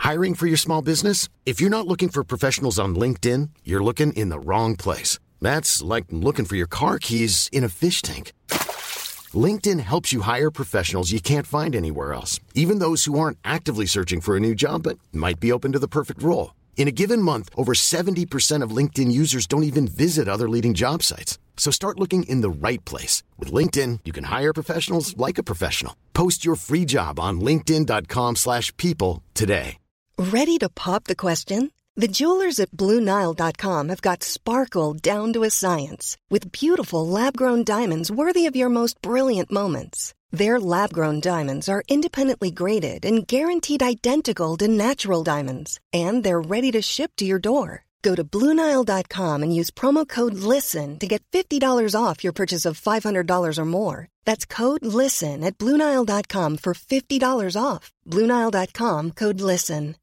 Hiring for your small business? If you're not looking for professionals on LinkedIn, you're looking in the wrong place. That's like looking for your car keys in a fish tank. LinkedIn helps you hire professionals you can't find anywhere else, even those who aren't actively searching for a new job but might be open to the perfect role. In a given month, over 70% of LinkedIn users don't even visit other leading job sites. So start looking in the right place. With LinkedIn, you can hire professionals like a professional. Post your free job on linkedin.com/people today. Ready to pop the question? The jewelers at BlueNile.com have got sparkle down to a science with beautiful lab-grown diamonds worthy of your most brilliant moments. Their lab-grown diamonds are independently graded and guaranteed identical to natural diamonds. And they're ready to ship to your door. Go to BlueNile.com and use promo code LISTEN to get $50 off your purchase of $500 or more. That's code LISTEN at BlueNile.com for $50 off. BlueNile.com, code LISTEN.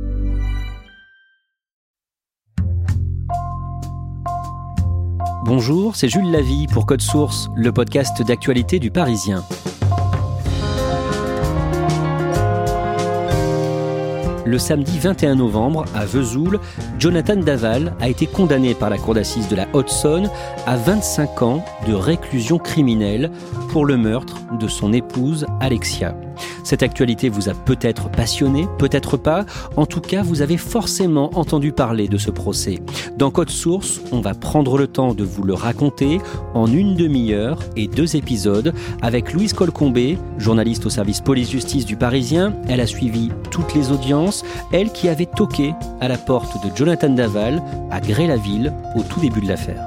Bonjour, c'est Jules Lavie pour Code Source, le podcast d'actualité du Parisien. Le samedi 21 novembre, à Vesoul, Jonathan Daval a été condamné par la cour d'assises de la Haute-Saône à 25 ans de réclusion criminelle pour le meurtre de son épouse Alexia. Cette actualité vous a peut-être passionné, peut-être pas. En tout cas, vous avez forcément entendu parler de ce procès. Dans Code Source, on va prendre le temps de vous le raconter en une demi-heure et 2 épisodes avec Louise Colcombé, journaliste au service police-justice du Parisien. Elle a suivi toutes les audiences, elle qui avait toqué à la porte de Jonathan Daval à Gré-la-Ville au tout début de l'affaire.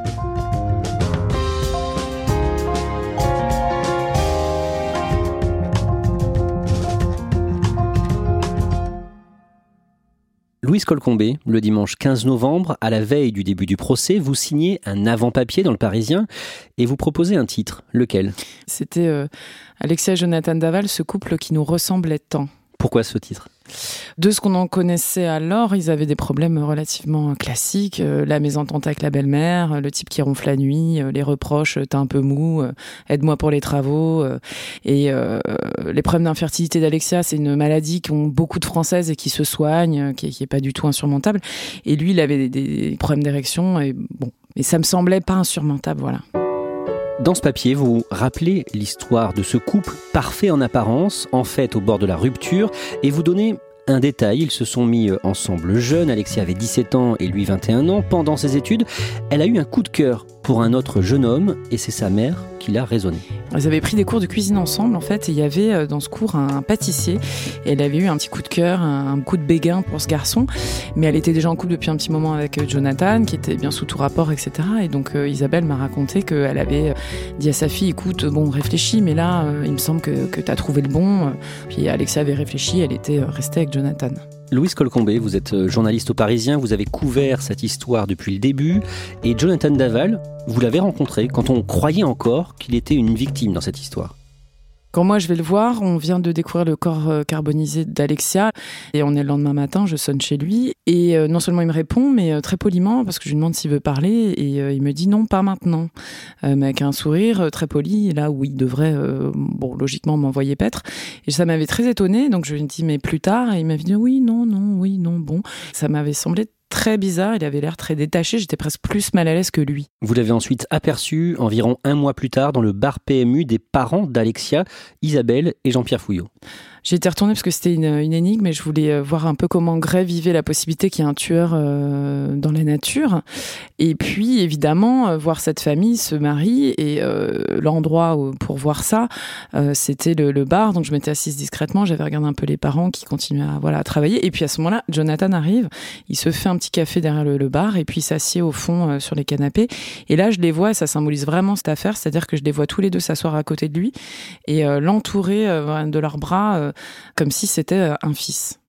Louise Colcombé, le dimanche 15 novembre, à la veille du début du procès, vous signez un avant-papier dans le Parisien et vous proposez un titre. Lequel ? C'était Alexia et Jonathan Daval, ce couple qui nous ressemblait tant. Pourquoi ce titre ? De ce qu'on en connaissait alors, ils avaient des problèmes relativement classiques. La mésentente avec la belle-mère, le type qui ronfle la nuit, les reproches, t'es un peu mou, aide-moi pour les travaux. Et les problèmes d'infertilité d'Alexia, c'est une maladie qu'ont beaucoup de Françaises et qui se soigne, qui est pas du tout insurmontable. Et lui, il avait des problèmes d'érection. Et bon, mais ça me semblait pas insurmontable, voilà. Dans ce papier, vous rappelez l'histoire de ce couple parfait en apparence, en fait au bord de la rupture, et vous donnez un détail. Ils se sont mis ensemble jeunes. Alexia avait 17 ans et lui 21 ans. Pendant ses études, elle a eu un coup de cœur pour un autre jeune homme et c'est sa mère qui l'a raisonné. Ils avaient pris des cours de cuisine ensemble en fait et il y avait dans ce cours un pâtissier et elle avait eu un petit coup de cœur, un coup de béguin pour ce garçon, mais elle était déjà en couple depuis un petit moment avec Jonathan qui était bien sous tout rapport, etc. Et donc Isabelle m'a raconté qu'elle avait dit à sa fille, écoute, bon réfléchis, mais là il me semble que t'as trouvé le bon. Puis Alexia avait réfléchi, elle était restée avec Jonathan. Louise Colcombé, vous êtes journaliste au Parisien, vous avez couvert cette histoire depuis le début et Jonathan Daval, vous l'avez rencontré quand on croyait encore qu'il était une victime dans cette histoire. Quand moi je vais le voir, on vient de découvrir le corps carbonisé d'Alexia et on est le lendemain matin, je sonne chez lui et non seulement il me répond mais très poliment parce que je lui demande s'il veut parler et il me dit non, pas maintenant, mais avec un sourire très poli là où il devrait logiquement m'envoyer paître et ça m'avait très étonnée donc je lui ai dit mais plus tard et il m'avait dit oui, non, bon, ça m'avait semblé très bizarre, il avait l'air très détaché, j'étais presque plus mal à l'aise que lui. Vous l'avez ensuite aperçu environ 1 mois plus tard dans le bar PMU des parents d'Alexia, Isabelle et Jean-Pierre Fouillot. J'y étais retournée parce que c'était une énigme et je voulais voir un peu comment Gray vivait la possibilité qu'il y ait un tueur dans la nature. Et puis, évidemment, voir cette famille se marier et l'endroit pour voir ça, c'était le bar. Donc, je m'étais assise discrètement, j'avais regardé un peu les parents qui continuaient à travailler. Et puis, à ce moment-là, Jonathan arrive, il se fait un petit café derrière le bar et puis il s'assied au fond sur les canapés. Et là, je les vois et ça symbolise vraiment cette affaire, c'est-à-dire que je les vois tous les deux s'asseoir à côté de lui et l'entourer de leurs bras comme si c'était un fils.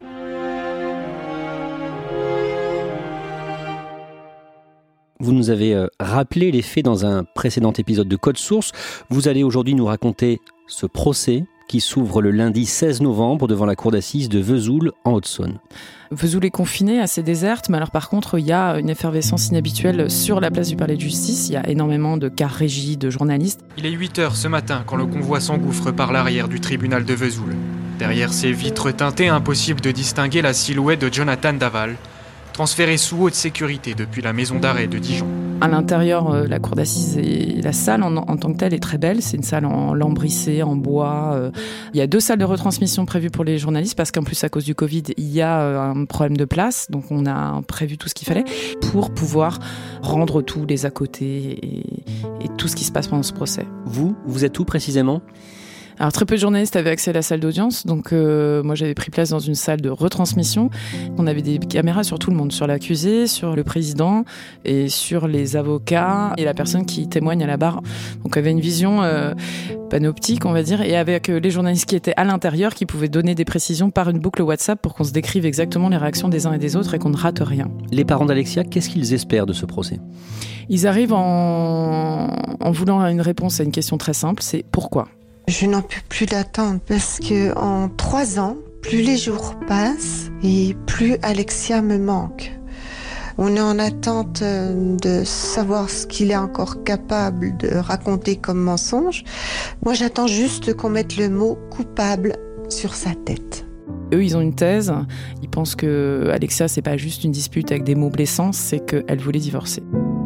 Vous nous avez rappelé les faits dans un précédent épisode de Code Source. Vous allez aujourd'hui nous raconter ce procès qui s'ouvre le lundi 16 novembre devant la cour d'assises de Vesoul en Haute-Saône. Vesoul est confinée, assez déserte, mais alors par contre, il y a une effervescence inhabituelle sur la place du Palais de Justice. Il y a énormément de cars régis, de journalistes. Il est 8h ce matin quand le convoi s'engouffre par l'arrière du tribunal de Vesoul. Derrière ces vitres teintées, impossible de distinguer la silhouette de Jonathan Daval, transféré sous haute sécurité depuis la maison d'arrêt de Dijon. À l'intérieur, la cour d'assises et la salle en tant que telle est très belle. C'est une salle en lambrissé, en bois. Il y a 2 salles de retransmission prévues pour les journalistes parce qu'en plus, à cause du Covid, il y a un problème de place. Donc, on a prévu tout ce qu'il fallait pour pouvoir rendre tous les à côté et tout ce qui se passe pendant ce procès. Vous êtes où précisément ? Alors, très peu de journalistes avaient accès à la salle d'audience, donc moi j'avais pris place dans une salle de retransmission. On avait des caméras sur tout le monde, sur l'accusé, sur le président et sur les avocats et la personne qui témoigne à la barre. Donc on avait une vision panoptique, on va dire, et avec les journalistes qui étaient à l'intérieur, qui pouvaient donner des précisions par une boucle WhatsApp pour qu'on se décrive exactement les réactions des uns et des autres et qu'on ne rate rien. Les parents d'Alexia, qu'est-ce qu'ils espèrent de ce procès ? Ils arrivent en voulant une réponse à une question très simple, c'est pourquoi ? Je n'en peux plus d'attendre parce que en 3 ans, plus les jours passent et plus Alexia me manque. On est en attente de savoir ce qu'il est encore capable de raconter comme mensonge. Moi, j'attends juste qu'on mette le mot coupable sur sa tête. Eux, ils ont une thèse. Ils pensent que Alexia, c'est pas juste une dispute avec des mots blessants, c'est qu'elle voulait divorcer.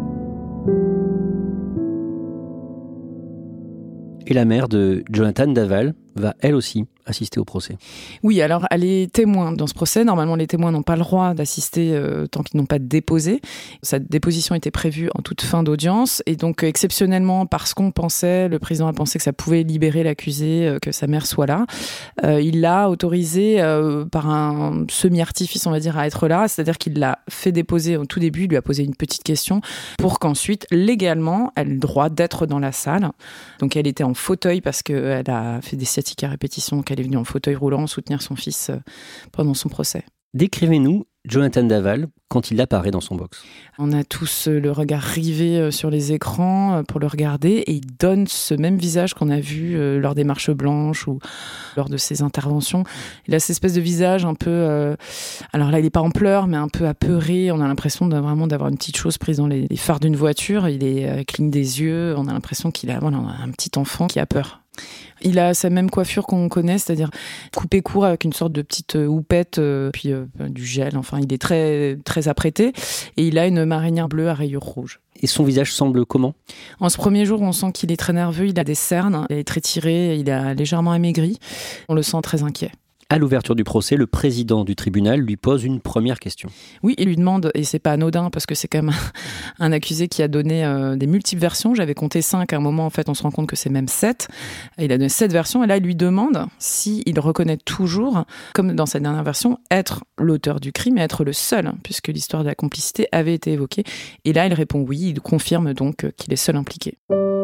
Et la mère de Jonathan Daval va elle aussi assister au procès. Oui, alors elle est témoin dans ce procès. Normalement, les témoins n'ont pas le droit d'assister tant qu'ils n'ont pas déposé. Sa déposition était prévue en toute fin d'audience. Et donc, exceptionnellement, parce qu'on pensait, le président a pensé que ça pouvait libérer l'accusé, que sa mère soit là, il l'a autorisé par un semi-artifice, on va dire, à être là. C'est-à-dire qu'il l'a fait déposer au tout début, il lui a posé une petite question pour qu'ensuite, légalement, elle ait le droit d'être dans la salle. Donc, elle était en fauteuil parce qu'elle a fait des sciatiques à répétition, donc elle est venue en fauteuil roulant soutenir son fils pendant son procès. Décrivez-nous Jonathan Daval quand il apparaît dans son box. On a tous le regard rivé sur les écrans pour le regarder et il donne ce même visage qu'on a vu lors des marches blanches ou lors de ses interventions. Il a cette espèce de visage un peu... alors là, il n'est pas en pleurs, mais un peu apeuré. On a l'impression vraiment d'avoir une petite chose prise dans les phares d'une voiture. Il cligne des yeux. On a l'impression qu'il a un petit enfant qui a peur. Il a sa même coiffure qu'on connaît, c'est-à-dire coupé court avec une sorte de petite houppette, puis du gel. Enfin, il est très, très apprêté. Et il a une marinière bleue à rayures rouges. Et son visage semble comment ? En ce premier jour, on sent qu'il est très nerveux, il a des cernes, il est très tiré, il a légèrement amaigri. On le sent très inquiet. À l'ouverture du procès, le président du tribunal lui pose une première question. Oui, il lui demande, et c'est pas anodin parce que c'est quand même un accusé qui a donné des multiples versions. J'avais compté 5 à un moment, en fait, on se rend compte que c'est même 7. Il a donné 7 versions et là, il lui demande s'il reconnaît toujours, comme dans cette dernière version, être l'auteur du crime et être le seul, puisque l'histoire de la complicité avait été évoquée. Et là, il répond oui, il confirme donc qu'il est seul impliqué.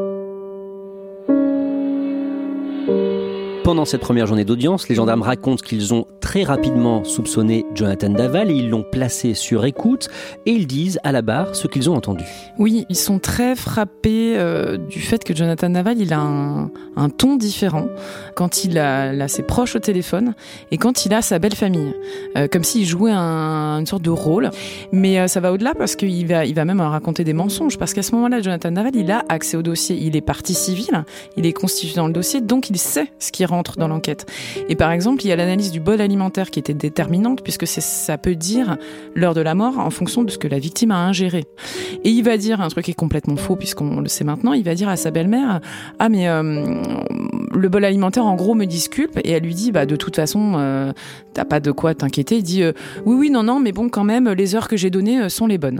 Pendant cette première journée d'audience, les gendarmes racontent qu'ils ont très rapidement soupçonné Jonathan Daval et ils l'ont placé sur écoute et ils disent à la barre ce qu'ils ont entendu. Oui, ils sont très frappés du fait que Jonathan Daval, il a un ton différent quand il a ses proches au téléphone et quand il a sa belle famille, comme s'il jouait une sorte de rôle. Mais ça va au-delà parce qu'il va même raconter des mensonges parce qu'à ce moment-là, Jonathan Daval, il a accès au dossier, il est partie civile, il est constitué dans le dossier, donc il sait ce qui rentre dans l'enquête. Et par exemple, il y a l'analyse du bol alimentaire qui était déterminante puisque ça peut dire l'heure de la mort en fonction de ce que la victime a ingéré. Et il va dire un truc qui est complètement faux puisqu'on le sait maintenant, il va dire à sa belle-mère « Ah mais le bol alimentaire en gros me disculpe » et elle lui dit « Bah de toute façon, t'as pas de quoi t'inquiéter ». Il dit « Oui, non, mais bon quand même, les heures que j'ai données sont les bonnes ».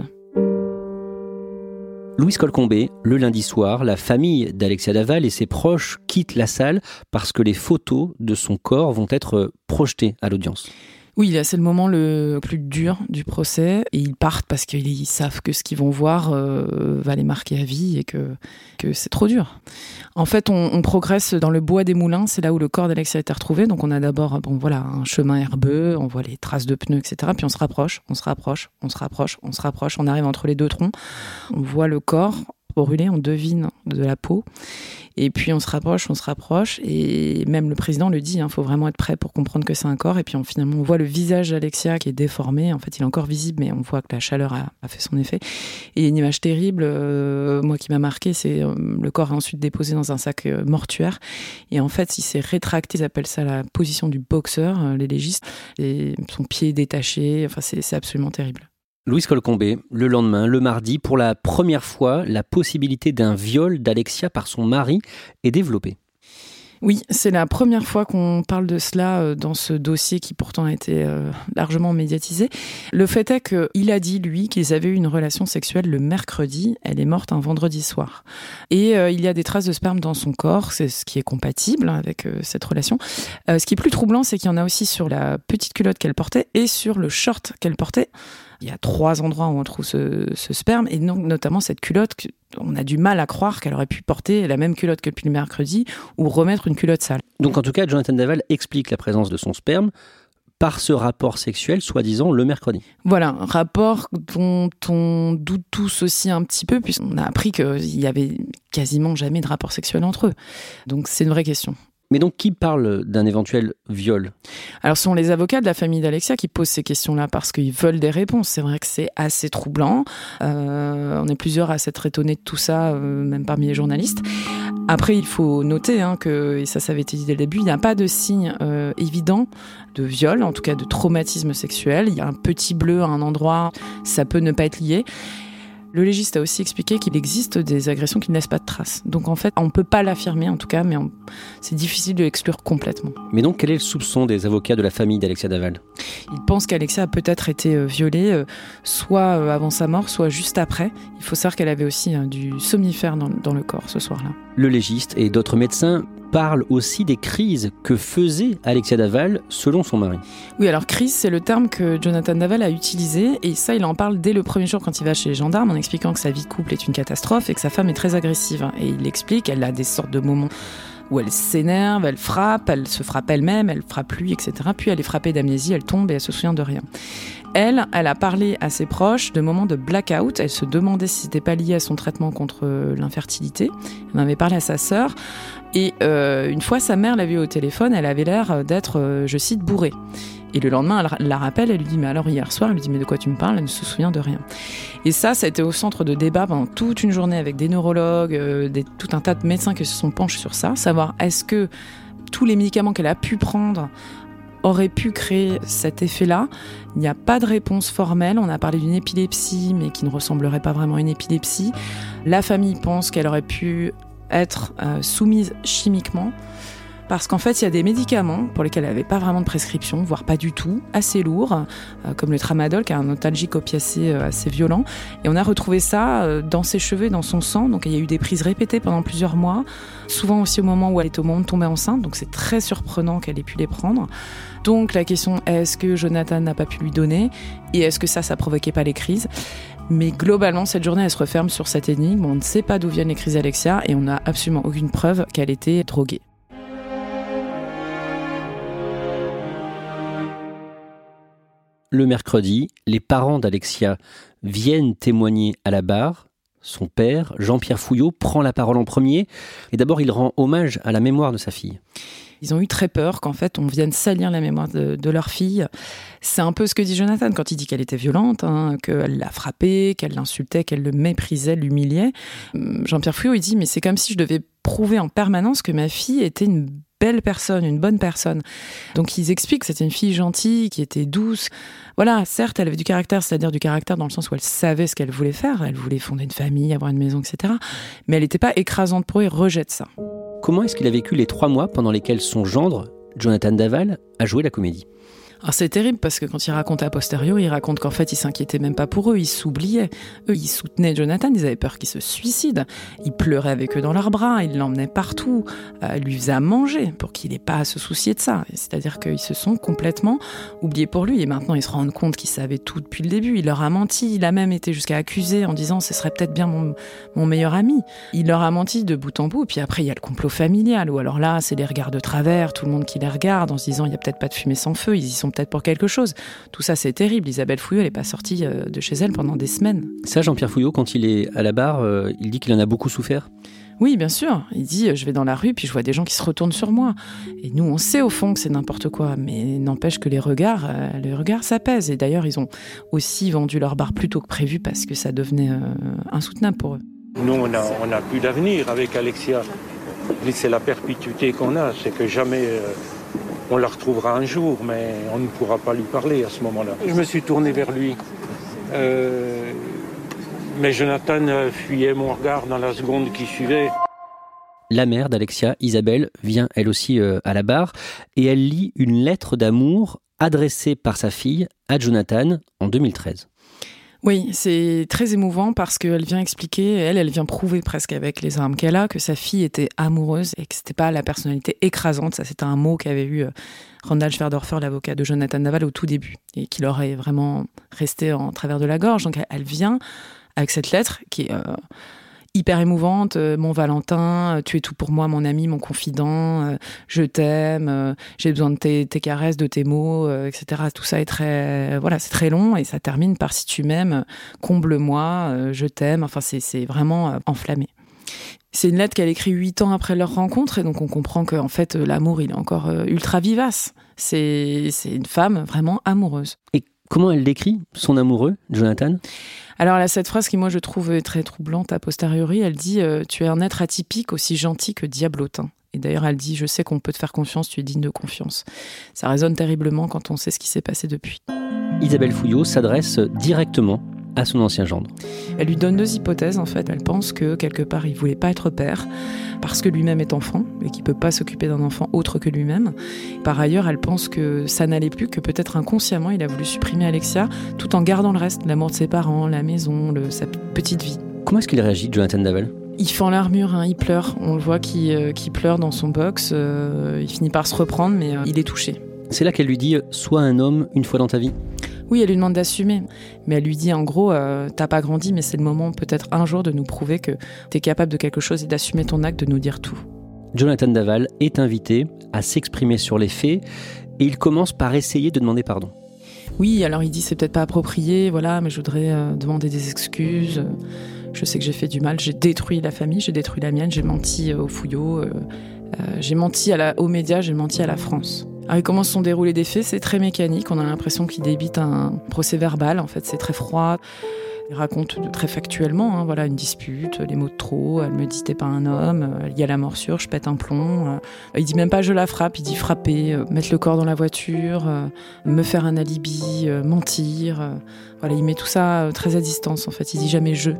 Louise Colcombé, le lundi soir, la famille d'Alexia Daval et ses proches quittent la salle parce que les photos de son corps vont être projetées à l'audience. Oui, là, c'est le moment le plus dur du procès. Et ils partent parce qu'ils savent que ce qu'ils vont voir va les marquer à vie et que c'est trop dur. En fait, on progresse dans le bois des Moulins. C'est là où le corps d'Alexia a été retrouvé. Donc, on a d'abord un chemin herbeux. On voit les traces de pneus, etc. Puis, on se rapproche. On arrive entre les deux troncs. On voit le corps. brûlé, on devine de la peau. Et puis on se rapproche, et même le président le dit, faut vraiment être prêt pour comprendre que c'est un corps. Et puis finalement, on voit le visage d'Alexia qui est déformé. En fait, il est encore visible, mais on voit que la chaleur a fait son effet. Et une image terrible, moi qui m'a marqué, c'est le corps est ensuite déposé dans un sac mortuaire. Et en fait, il s'est rétracté, ils appellent ça la position du boxeur, les légistes. Et son pied est détaché, c'est absolument terrible. Louise Colcombé, le lendemain, le mardi, pour la première fois, la possibilité d'un viol d'Alexia par son mari est développée. Oui, c'est la première fois qu'on parle de cela dans ce dossier qui pourtant a été largement médiatisé. Le fait est qu'il a dit, lui, qu'ils avaient eu une relation sexuelle le mercredi. Elle est morte un vendredi soir. Et il y a des traces de sperme dans son corps, c'est ce qui est compatible avec cette relation. Ce qui est plus troublant, c'est qu'il y en a aussi sur la petite culotte qu'elle portait et sur le short qu'elle portait. Il y a 3 endroits où on trouve ce sperme, et donc notamment cette culotte, on a du mal à croire qu'elle aurait pu porter la même culotte que depuis le mercredi ou remettre une culotte sale. Donc en tout cas, Jonathan Daval explique la présence de son sperme par ce rapport sexuel, soi-disant, le mercredi. Voilà, un rapport dont on doute tous aussi un petit peu, puisqu'on a appris qu'il y avait quasiment jamais de rapport sexuel entre eux. Donc c'est une vraie question. Mais donc, qui parle d'un éventuel viol ? Alors, ce sont les avocats de la famille d'Alexia qui posent ces questions-là parce qu'ils veulent des réponses. C'est vrai que c'est assez troublant. On est plusieurs à s'être étonnés de tout ça, même parmi les journalistes. Après, il faut noter que, et ça avait été dit dès le début, il n'y a pas de signe évident de viol, en tout cas de traumatisme sexuel. Il y a un petit bleu à un endroit, ça peut ne pas être lié. Le légiste a aussi expliqué qu'il existe des agressions qui ne laissent pas de traces. Donc en fait, on ne peut pas l'affirmer en tout cas, mais c'est difficile de l'exclure complètement. Mais donc, quel est le soupçon des avocats de la famille d'Alexia Daval ? Ils pensent qu'Alexia a peut-être été violée, soit avant sa mort, soit juste après. Il faut savoir qu'elle avait aussi du somnifère dans le corps ce soir-là. Le légiste et d'autres médecins parle aussi des crises que faisait Alexia Daval selon son mari. Oui, alors crise, c'est le terme que Jonathan Daval a utilisé, et ça, il en parle dès le premier jour quand il va chez les gendarmes, en expliquant que sa vie de couple est une catastrophe et que sa femme est très agressive. Et il explique qu'elle a des sortes de moments où elle s'énerve, elle frappe, elle se frappe elle-même, elle frappe lui, etc. Puis elle est frappée d'amnésie, elle tombe et elle se souvient de rien. Elle a parlé à ses proches de moments de blackout. Elle se demandait si c'était pas lié à son traitement contre l'infertilité. Elle en avait parlé à sa sœur. Et une fois, sa mère l'a vue au téléphone. Elle avait l'air d'être, je cite, bourrée. Et le lendemain, elle la rappelle. Elle lui dit « Mais alors hier soir ?» Elle lui dit « Mais de quoi tu me parles ?» Elle ne se souvient de rien. Et ça a été au centre de débat pendant toute une journée avec des neurologues, tout un tas de médecins qui se sont penchés sur ça. Savoir est-ce que tous les médicaments qu'elle a pu prendre aurait pu créer cet effet-là. Il n'y a pas de réponse formelle. On a parlé d'une épilepsie, mais qui ne ressemblerait pas vraiment à une épilepsie. La famille pense qu'elle aurait pu être soumise chimiquement, parce qu'en fait, il y a des médicaments pour lesquels elle n'avait pas vraiment de prescription, voire pas du tout, assez lourds, comme le tramadol, qui est un antalgique opiacé assez violent. Et on a retrouvé ça dans ses cheveux et dans son sang. Donc il y a eu des prises répétées pendant plusieurs mois, souvent aussi au moment où elle est au moment de tomber enceinte. Donc c'est très surprenant qu'elle ait pu les prendre. Donc la question, est-ce que Jonathan n'a pas pu lui donner ? Et est-ce que ça provoquait pas les crises ? Mais globalement, cette journée, elle se referme sur cette énigme. On ne sait pas d'où viennent les crises d'Alexia et on n'a absolument aucune preuve qu'elle était droguée. Le mercredi, les parents d'Alexia viennent témoigner à la barre. Son père, Jean-Pierre Fouillot, prend la parole en premier. Et d'abord, il rend hommage à la mémoire de sa fille. Ils ont eu très peur qu'en fait, on vienne salir la mémoire de leur fille. C'est un peu ce que dit Jonathan quand il dit qu'elle était violente, qu'elle l'a frappée, qu'elle l'insultait, qu'elle le méprisait, l'humiliait. Jean-Pierre Fouillot, il dit « Mais c'est comme si je devais prouver en permanence que ma fille était une belle personne, une bonne personne. » Donc ils expliquent que c'était une fille gentille, qui était douce. Voilà, certes, elle avait du caractère, c'est-à-dire du caractère dans le sens où elle savait ce qu'elle voulait faire. Elle voulait fonder une famille, avoir une maison, etc. Mais elle n'était pas écrasante pour eux, il rejette ça. Comment est-ce qu'il a vécu les 3 mois pendant lesquels son gendre, Jonathan Daval, a joué la comédie ? Alors c'est terrible parce que quand il raconte a posteriori, il raconte qu'en fait, il s'inquiétait même pas pour eux, il s'oubliait. Eux, ils soutenaient Jonathan, ils avaient peur qu'il se suicide. Ils pleuraient avec eux dans leurs bras, ils l'emmenaient partout, lui faisaient à manger pour qu'il n'ait pas à se soucier de ça. C'est-à-dire qu'ils se sont complètement oubliés pour lui. Et maintenant, ils se rendent compte qu'ils savaient tout depuis le début. Il leur a menti, il a même été jusqu'à accuser en disant « ce serait peut-être bien mon meilleur ami ». Il leur a menti de bout en bout. Puis après, il y a le complot familial, où alors là, c'est les regards de travers, tout le monde qui les regarde en se disant « il n'y a peut-être pas de fumée sans feu ». Ils y sont peut-être pour quelque chose. Tout ça, c'est terrible. Isabelle Fouillot, elle n'est pas sortie de chez elle pendant des semaines. Ça, Jean-Pierre Fouillot, quand il est à la barre, il dit qu'il en a beaucoup souffert. Oui, bien sûr. Il dit, je vais dans la rue, puis je vois des gens qui se retournent sur moi. Et nous, on sait au fond que c'est n'importe quoi, mais n'empêche que les regards, ça pèse. Et d'ailleurs, ils ont aussi vendu leur bar plus tôt que prévu parce que ça devenait insoutenable pour eux. Nous, on a plus d'avenir avec Alexia. C'est la perpétuité qu'on a, c'est que jamais on la retrouvera un jour, mais on ne pourra pas lui parler à ce moment-là. Je me suis tourné vers lui. Mais Jonathan fuyait mon regard dans la seconde qui suivait. La mère d'Alexia, Isabelle, vient elle aussi à la barre et elle lit une lettre d'amour adressée par sa fille à Jonathan en 2013. Oui, c'est très émouvant parce qu'elle vient expliquer, elle vient prouver presque avec les armes qu'elle a que sa fille était amoureuse et que c'était pas la personnalité écrasante. Ça, c'était un mot qu'avait eu Randall Schwerdorfer, l'avocat de Jonathan Daval, au tout début et qui leur est vraiment resté en travers de la gorge. Donc elle vient avec cette lettre qui est hyper émouvante. Mon Valentin, tu es tout pour moi, mon ami, mon confident, je t'aime, j'ai besoin de tes caresses, de tes mots, etc. Tout ça est c'est très long et ça termine par si tu m'aimes, comble-moi, je t'aime. Enfin, c'est vraiment enflammé. C'est une lettre qu'elle écrit 8 ans après leur rencontre et donc on comprend qu'en fait, l'amour, il est encore ultra vivace. C'est une femme vraiment amoureuse. Et comment elle décrit son amoureux, Jonathan ? Alors, elle a cette phrase qui, moi, je trouve très troublante a posteriori. Elle dit « Tu es un être atypique, aussi gentil que diablotin ». Et d'ailleurs, elle dit « Je sais qu'on peut te faire confiance, tu es digne de confiance ». Ça résonne terriblement quand on sait ce qui s'est passé depuis. Isabelle Fouillot s'adresse directement à son ancien gendre. Elle lui donne 2 hypothèses, en fait. Elle pense que, quelque part, il voulait pas être père parce que lui-même est enfant et qu'il peut pas s'occuper d'un enfant autre que lui-même. Par ailleurs, elle pense que ça n'allait plus, que peut-être inconsciemment, il a voulu supprimer Alexia tout en gardant le reste, l'amour de ses parents, la maison, sa petite vie. Comment est-ce qu'il réagit, Jonathan Daval ? Il fend l'armure, il pleure. On le voit qui pleure dans son box. Il finit par se reprendre, mais il est touché. C'est là qu'elle lui dit « Sois un homme une fois dans ta vie ». Oui, elle lui demande d'assumer. Mais elle lui dit en gros, t'as pas grandi, mais c'est le moment peut-être un jour de nous prouver que t'es capable de quelque chose et d'assumer ton acte, de nous dire tout. Jonathan Daval est invité à s'exprimer sur les faits et il commence par essayer de demander pardon. Oui, alors il dit c'est peut-être pas approprié, voilà, mais je voudrais demander des excuses. Je sais que j'ai fait du mal, j'ai détruit la famille, j'ai détruit la mienne, j'ai menti aux Fouillot, j'ai menti aux médias, j'ai menti à la France. Alors, comment se sont déroulés des faits, c'est très mécanique, on a l'impression qu'il débite un procès verbal, en fait c'est très froid. Il raconte très factuellement, voilà, une dispute, les mots de trop, elle me dit t'es pas un homme, il y a la morsure, je pète un plomb. Il dit même pas je la frappe, il dit frapper, mettre le corps dans la voiture, me faire un alibi, mentir. Voilà, il met tout ça très à distance en fait, il dit jamais je.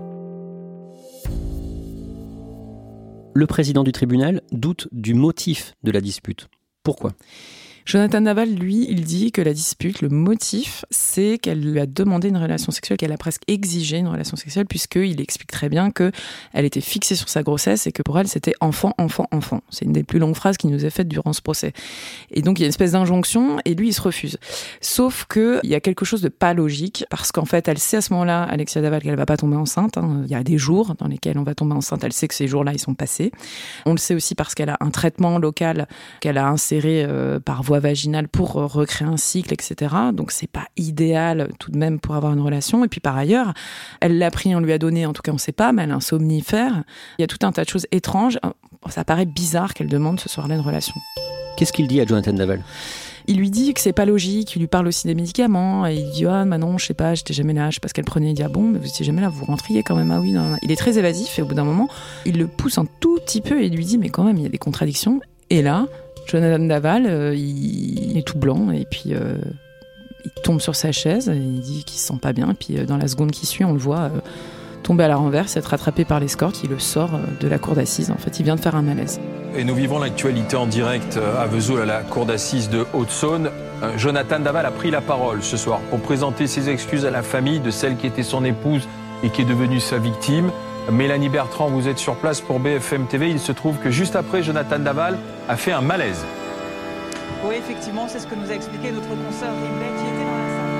Le président du tribunal doute du motif de la dispute. Pourquoi ? Jonathan Daval, lui, il dit que la dispute, le motif, c'est qu'elle lui a demandé une relation sexuelle, qu'elle a presque exigé une relation sexuelle, puisqu'il explique très bien qu'elle était fixée sur sa grossesse et que pour elle, c'était enfant, enfant, enfant. C'est une des plus longues phrases qui nous est faite durant ce procès. Et donc, il y a une espèce d'injonction et lui, il se refuse. Sauf qu'il y a quelque chose de pas logique, parce qu'en fait, elle sait à ce moment-là, Alexia Daval, qu'elle va pas tomber enceinte. Il y a des jours dans lesquels on va tomber enceinte. Elle sait que ces jours-là, ils sont passés. On le sait aussi parce qu'elle a un traitement local qu'elle a inséré par voie vaginale pour recréer un cycle, etc. Donc c'est pas idéal tout de même pour avoir une relation. Et puis par ailleurs, elle l'a pris, on lui a donné, en tout cas on sait pas, mais elle a un somnifère. Il y a tout un tas de choses étranges. Ça paraît bizarre qu'elle demande ce soir-là une relation. Qu'est-ce qu'il dit à Jonathan Daval ? Il lui dit que c'est pas logique, il lui parle aussi des médicaments, et il dit ah bah non, je sais pas, j'étais jamais là, je sais pas ce qu'elle prenait. Il dit ah bon, mais vous étiez jamais là, vous rentriez quand même. Ah oui, non. Il est très évasif et au bout d'un moment, il le pousse un tout petit peu et il lui dit mais quand même il y a des contradictions. Et là, Jonathan Daval, il est tout blanc et puis il tombe sur sa chaise et il dit qu'il se sent pas bien. Et puis dans la seconde qui suit, on le voit tomber à la renverse, être rattrapé par l'escorte qui le sort de la cour d'assises. En fait, il vient de faire un malaise. Et nous vivons l'actualité en direct à Vesoul, à la cour d'assises de Haute-Saône. Jonathan Daval a pris la parole ce soir pour présenter ses excuses à la famille de celle qui était son épouse et qui est devenue sa victime. Mélanie Bertrand, vous êtes sur place pour BFM TV. Il se trouve que juste après, Jonathan Daval a fait un malaise. Oui, effectivement, c'est ce que nous a expliqué notre consoeur Rimlet qui était dans la salle.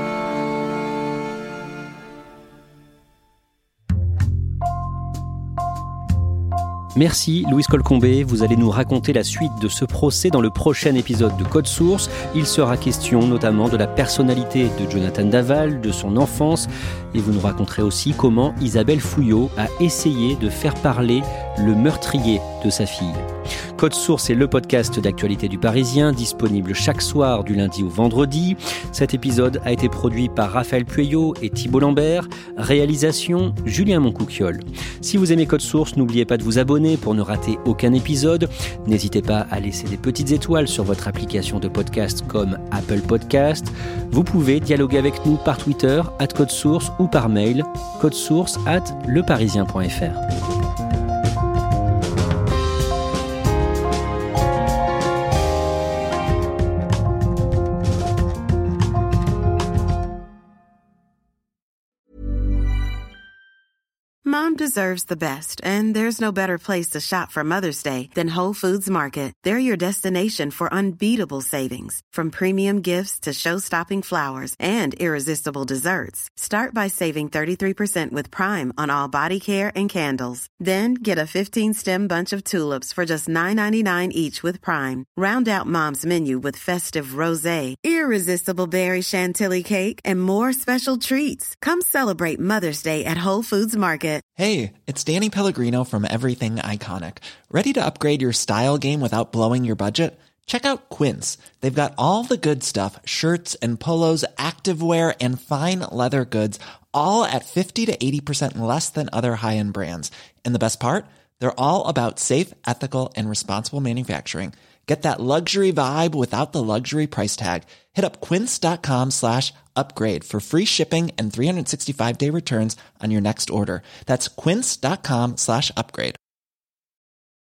Merci Louise Colcombé, vous allez nous raconter la suite de ce procès dans le prochain épisode de Code Source. Il sera question notamment de la personnalité de Jonathan Daval, de son enfance, et vous nous raconterez aussi comment Isabelle Fouillot a essayé de faire parler le meurtrier de sa fille. Code Source est le podcast d'actualité du Parisien, disponible chaque soir du lundi au vendredi. Cet épisode a été produit par Raphaël Pueyo et Thibault Lambert. Réalisation, Julien Moncouquiol. Si vous aimez Code Source, n'oubliez pas de vous abonner pour ne rater aucun épisode. N'hésitez pas à laisser des petites étoiles sur votre application de podcast comme Apple Podcast. Vous pouvez dialoguer avec nous par Twitter, @codesource ou par mail, codesource@leparisien.fr. Mom deserves the best, and there's no better place to shop for Mother's Day than Whole Foods Market. They're your destination for unbeatable savings, from premium gifts to show-stopping flowers and irresistible desserts. Start by saving 33% with Prime on all body care and candles. Then get a 15-stem bunch of tulips for just $9.99 each with Prime. Round out Mom's menu with festive rosé, irresistible berry chantilly cake, and more special treats. Come celebrate Mother's Day at Whole Foods Market. Hey, it's Danny Pellegrino from Everything Iconic. Ready to upgrade your style game without blowing your budget? Check out Quince. They've got all the good stuff, shirts and polos, activewear, and fine leather goods, all at 50 to 80% less than other high-end brands. And the best part? They're all about safe, ethical, and responsible manufacturing. Get that luxury vibe without the luxury price tag. Hit up quince.com/upgrade for free shipping and 365-day returns on your next order. That's quince.com/upgrade.